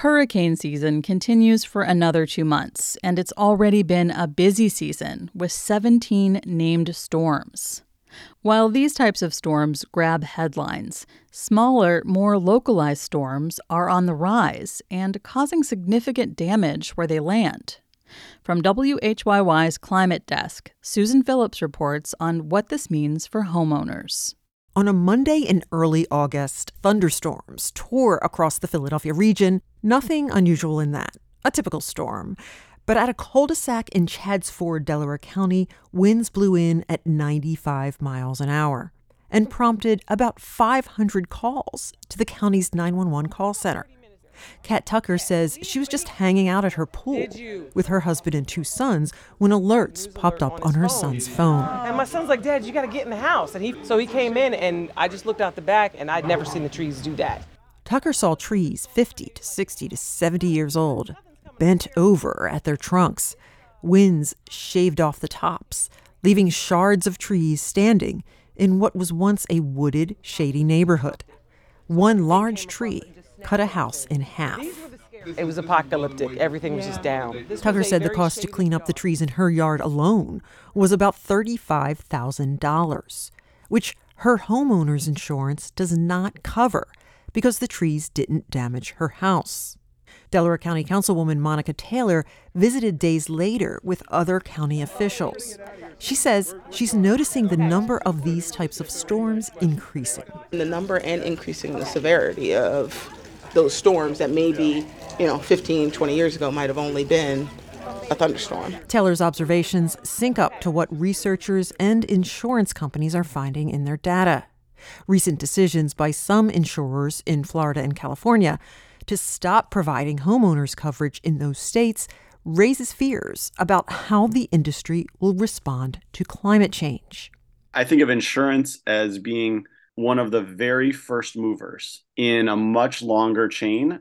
Hurricane season continues for another 2 months, and it's already been a busy season with 17 named storms. While these types of storms grab headlines, smaller, more localized storms are on the rise and causing significant damage where they land. From WHYY's Climate Desk, Susan Phillips reports on what this means for homeowners. On a Monday in early August, thunderstorms tore across the Philadelphia region. Nothing unusual in that. A typical storm. But at a cul-de-sac in Chadds Ford, Delaware County, winds blew in at 95 miles an hour and prompted about 500 calls to the county's 911 call center. Kat Tucker says she was just hanging out at her pool with her husband and 2 sons when alerts popped up on her son's phone. And my son's like, "Dad, you got to get in the house." And he came in, and I just looked out the back, and I'd never seen the trees do that. Tucker saw trees 50 to 60 to 70 years old, bent over at their trunks. Winds shaved off the tops, leaving shards of trees standing in what was once a wooded, shady neighborhood. One large tree cut a house in half. It was apocalyptic. Everything was just down. Tucker said the cost to clean up the trees in her yard alone was about $35,000, which her homeowner's insurance does not cover because the trees didn't damage her house. Delaware County Councilwoman Monica Taylor visited days later with other county officials. She says she's noticing the number of these types of storms increasing. The number and increasing the severity of those storms that maybe, 15, 20 years ago might have only been a thunderstorm. Taylor's observations sync up to what researchers and insurance companies are finding in their data. Recent decisions by some insurers in Florida and California to stop providing homeowners coverage in those states raises fears about how the industry will respond to climate change. I think of insurance as being one of the very first movers in a much longer chain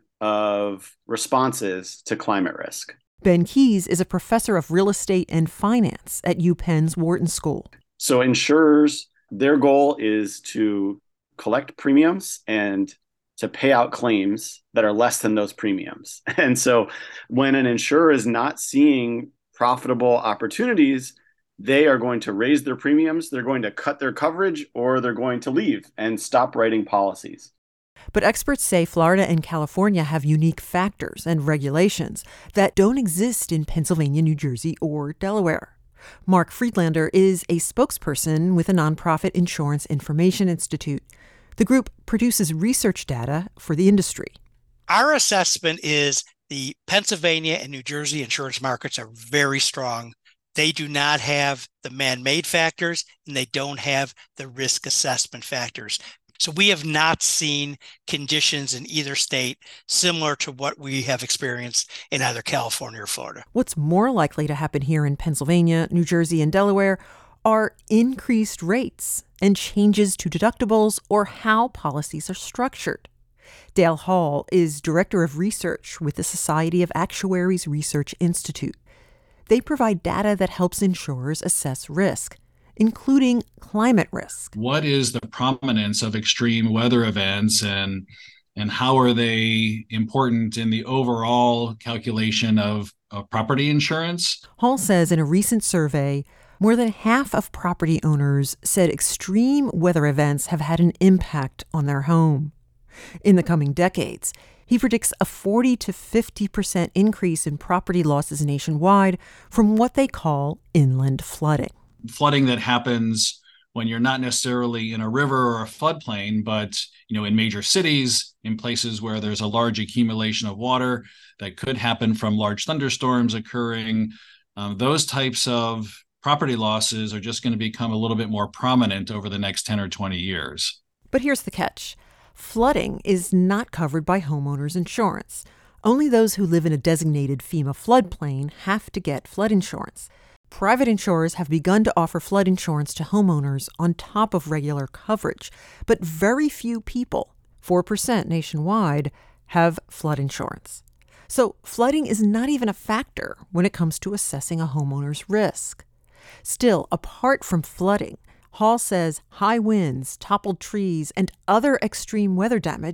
of responses to climate risk. Ben Keyes is a professor of real estate and finance at UPenn's Wharton School. So insurers, their goal is to collect premiums and to pay out claims that are less than those premiums. And so when an insurer is not seeing profitable opportunities, they are going to raise their premiums, they're going to cut their coverage, or they're going to leave and stop writing policies. But experts say Florida and California have unique factors and regulations that don't exist in Pennsylvania, New Jersey, or Delaware. Mark Friedlander is a spokesperson with a nonprofit Insurance Information Institute. The group produces research data for the industry. Our assessment is the Pennsylvania and New Jersey insurance markets are very strong. They do not have the man-made factors, and they don't have the risk assessment factors. So we have not seen conditions in either state similar to what we have experienced in either California or Florida. What's more likely to happen here in Pennsylvania, New Jersey, and Delaware are increased rates and changes to deductibles or how policies are structured. Dale Hall is director of research with the Society of Actuaries Research Institute. They provide data that helps insurers assess risk, including climate risk. What is the prominence of extreme weather events and how are they important in the overall calculation of property insurance? Hall says in a recent survey, more than half of property owners said extreme weather events have had an impact on their home. In the coming decades, he predicts a 40 to 50% increase in property losses nationwide from what they call inland flooding. Flooding that happens when you're not necessarily in a river or a floodplain, but in major cities, in places where there's a large accumulation of water that could happen from large thunderstorms occurring. Those types of property losses are just going to become a little bit more prominent over the next 10 or 20 years. But here's the catch. Flooding is not covered by homeowners insurance. Only those who live in a designated FEMA floodplain have to get flood insurance. Private insurers have begun to offer flood insurance to homeowners on top of regular coverage, but very few people, 4% nationwide, have flood insurance. So flooding is not even a factor when it comes to assessing a homeowner's risk. Still, apart from flooding, Hall says high winds, toppled trees, and other extreme weather damage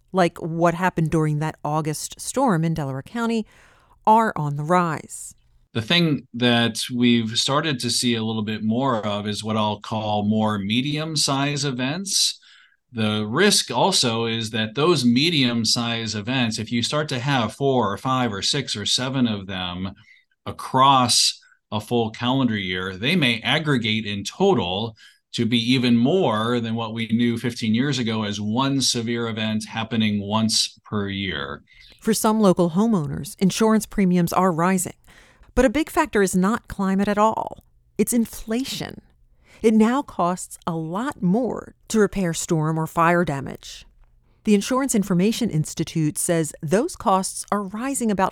like what happened during that August storm in Delaware County, are on the rise. The thing that we've started to see a little bit more of is what I'll call more medium-size events. The risk also is that those medium-size events, if you start to have 4 or 5 or 6 or 7 of them across a full calendar year, they may aggregate in total to be even more than what we knew 15 years ago as one severe event happening once per year. For some local homeowners, insurance premiums are rising. But a big factor is not climate at all. It's inflation. It now costs a lot more to repair storm or fire damage. The Insurance Information Institute says those costs are rising about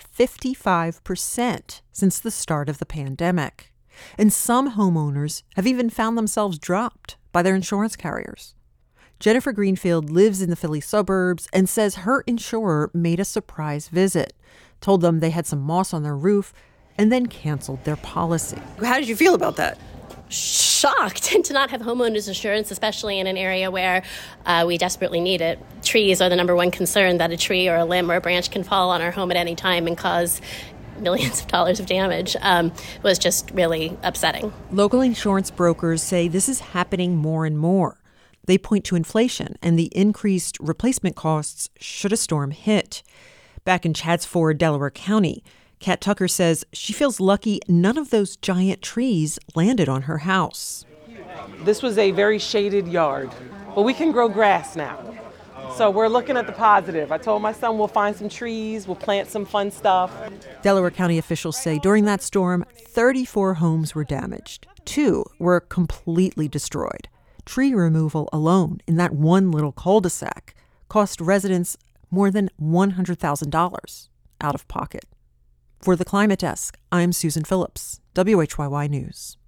55% since the start of the pandemic. And some homeowners have even found themselves dropped by their insurance carriers. Jennifer Greenfield lives in the Philly suburbs and says her insurer made a surprise visit, told them they had some moss on their roof, and then canceled their policy. How did you feel about that? Shocked to not have homeowners insurance, especially in an area where we desperately need it. Trees are the number one concern, that a tree or a limb or a branch can fall on our home at any time and cause millions of dollars of damage. Was just really upsetting. Local insurance brokers say this is happening more and more. They point to inflation and the increased replacement costs should a storm hit. Back in Chadds Ford, Delaware County, Kat Tucker says she feels lucky none of those giant trees landed on her house. This was a very shaded yard, but we can grow grass now. So we're looking at the positive. I told my son we'll find some trees, we'll plant some fun stuff. Delaware County officials say during that storm, 34 homes were damaged. 2 were completely destroyed. Tree removal alone in that one little cul-de-sac cost residents more than $100,000 out of pocket. For the Climate Desk, I'm Susan Phillips, WHYY News.